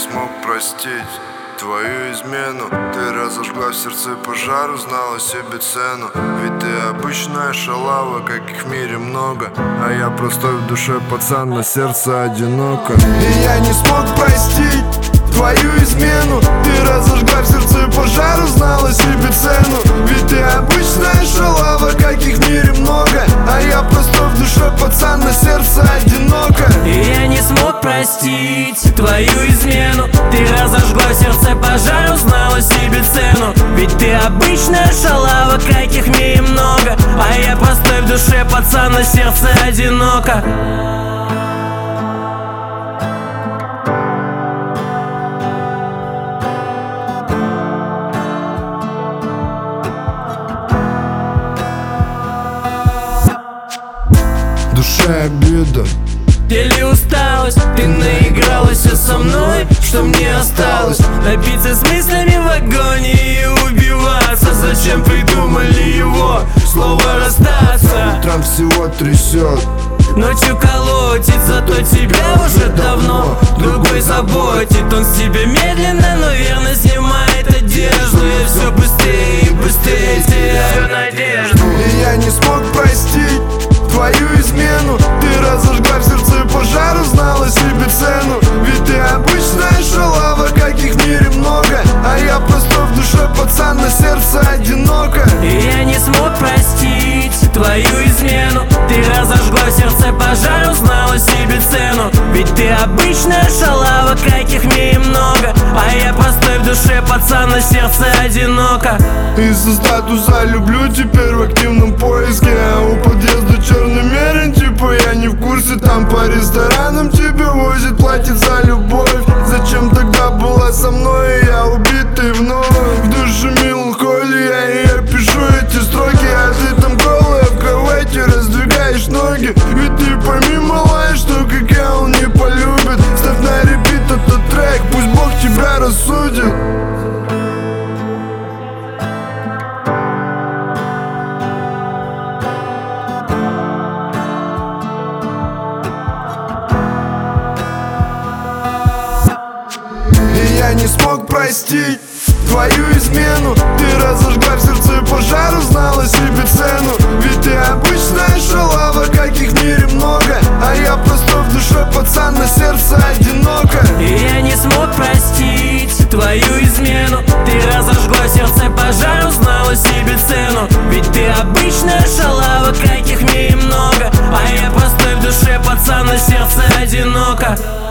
смог простить твою измену. Ты разожгла в сердце пожар, узнала себе цену. Ведь ты обычная шалава, каких в мире много, а я простой в душе пацан, на сердце одиноко. И я не смог простить твою измену. Ты разожгла в сердце пожар, узнала себе цену. Ведь ты обычная шалава, каких в мире много, а я простой в душе пацан, на сердце одиноко. И я не смог простить твою измену. Ты разожгла в сердце пожар, узнала себе цену. Ведь ты обычная шалава, каких в мире много, а я простой в душе пацан, на сердце одиноко. Душа обида Или усталость, ты наигралась со мной, что мне осталось? Напиться с мыслями в агонии и убиваться. Зачем придумали его слово расстаться? Утром всего трясет, Ночью колотит, зато тебя уже давно другой заботит. Он с тебя медленно, но верно снимает одежду. Я все быстрее и быстрее теряю надежду. и я не смог простить твою измену. Ты разожгла в сердце пожар, узнала себе цену. Ведь ты обычная шалава, каких в мире много, а я простой в душе пацан, на сердце одиноко. И я не смог простить твою измену. Ты разожгла в сердце пожар, узнала себе цену. Ведь ты обычная шалава, каких в мире много, а я простой в душе пацан, на сердце одиноко. Из-за статуса люблю теперь в активном поиске, а у подъезда черный мерин, типа я не в курсе. Там по ресторанам тебя возит, платит за любовь. Зачем тогда была со мной, и я убитый вновь? В душе меланхолия, и я пишу эти строки, а ты там голая в кровати раздвигаешь ноги. Ведь ты пойми, малая, что как я он не полюбит. Ставь на репит этот трек, пусть Бог тебя рассудит. Я не смог простить твою измену. Ты разожгла в сердце пожар, узнала себе цену. Ведь ты обычная шалава, каких в мире много, а я простой в душе пацан, на сердце одиноко. И я не смог простить твою измену. Ты разожгла в сердце пожар, узнала себе цену. Ведь ты обычная шалава, каких в мире много, а я простой в душе пацан, на сердце одиноко.